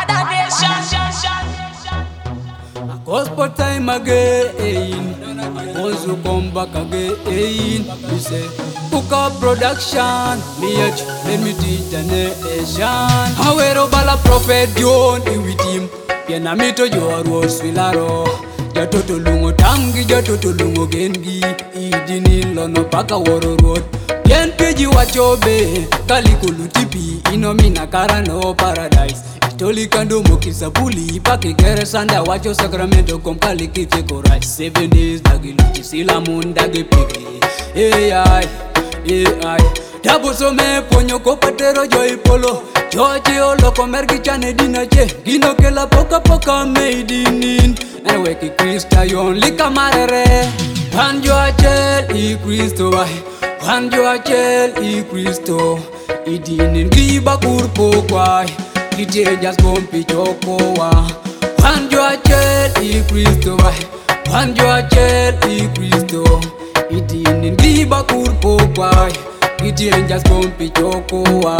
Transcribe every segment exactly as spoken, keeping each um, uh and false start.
Other nation. Gospel time again. Once you come back again, you say, Book up production. Me at let me teach the nation. However, bala prophet John with him. Piana mito yo arwos filaro. Jatoto lungo tangi, jatoto lungo gengi. Idini lono paka woro road. Yen peji wachobe. Kaliko lutipi. Inomina karano paradise. Toli kando mokisa puli pake kere sanda wacho Sacramento kompali kite korai seven days dagi luchi sila mun dagi pigi hey ay hey ay dabo so me ponyo ko patero joy polo joji olo komergi chane dinache gino ke la poka poka made in anyway ki Krista yon lika marere panjo achel i Kristo ay panjo achel i Kristo idinin giba kurpo kwai Ite just kompi choko wa Panjo achel i Kristo wa Panjo achel i Kristo Iti nindiba kurpo kwa Ite just kompi choko wa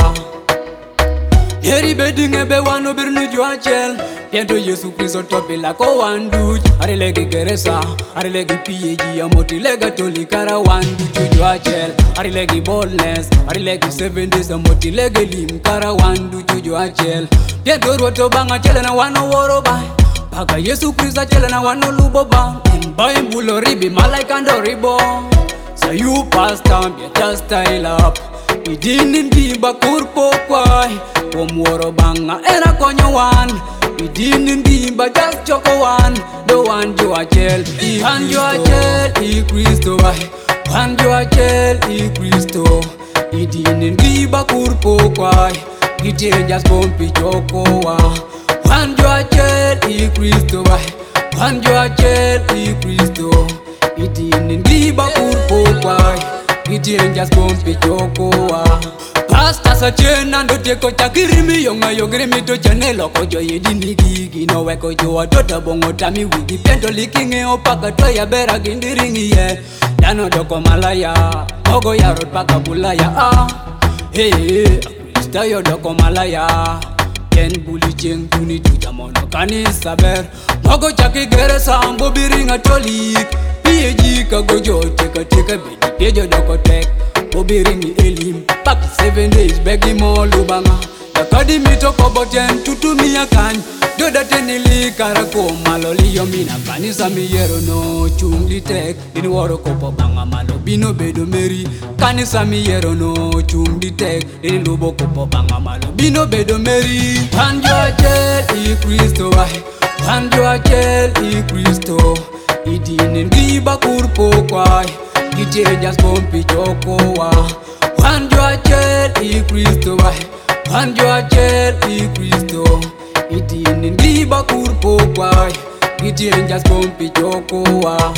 Yeri bedinge be wano birnu jo achel Piento Yesu Kristo topi lako wanduj Are legi geresa, are legi P A G Amoti lega toli kara wanduj jo achel Are legi boldness, are legi seven days Amoti legi lim kara wanduj jo achel Piento roto banga chele na wano woro ba Paga Yesu Kristo chele na wano lubo ba Mbaye mbulo ribi malaika ndo ribo So you pastor, you just style up Idini ndimba kurpo kwai Omworo banga era konyo wan Idini ndimba just choko wan Do wan jo achel Wan jo achel i Kristo wai Wan jo achel i Kristo Idini ndimba kurpo kwai Ite just kompi choko wa Wan jo achel i Kristo wai Wan jo achel i Kristo Idini ndimba kurpo kwai Ite just kompi choko wa Pasta sa chena ndo teko chakirimi yonga yogrimi to chanelo kojo yedini gigi no weko jo atota bongo tami wigi pento likinge opaka to ya bera gindiringi ye dano doko malaya ogo ya rot paka bulaya ah hey hey Krista yo doko malaya ken buli cheng tuni tuja mono kanisa ber mogo chaki gere sambo biringa tolik P A G kago jo teka teka bedi pejo doko tek Obiringi elim Pak seven days begi mo lubanga Yakadi mito kobo ten tutu miya kany Doda tenili karako maloli yomina kanisa miyero no chungli tek Dini woro kopo banga malo bino bedo meri Kanisa miyero no chungli tek Dini lubo kopo banga malo bino bedo meri Panjo achel i Kristo wai Panjo achel i Kristo Idini ngiba kurpo kwai Ite just kompi choko wa Wanjo achel i Kristo wa Wanjo achel i Kristo Iti nindiba kurpo kwa Ite just kompi choko wa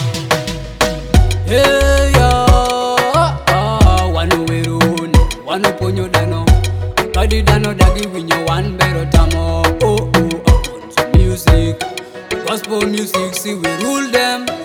Hey ya Wano werun Wano ponyo dano Kadi dano dagi winyo wan bero tamo Oh oh Aponso music Gospel music see we rule them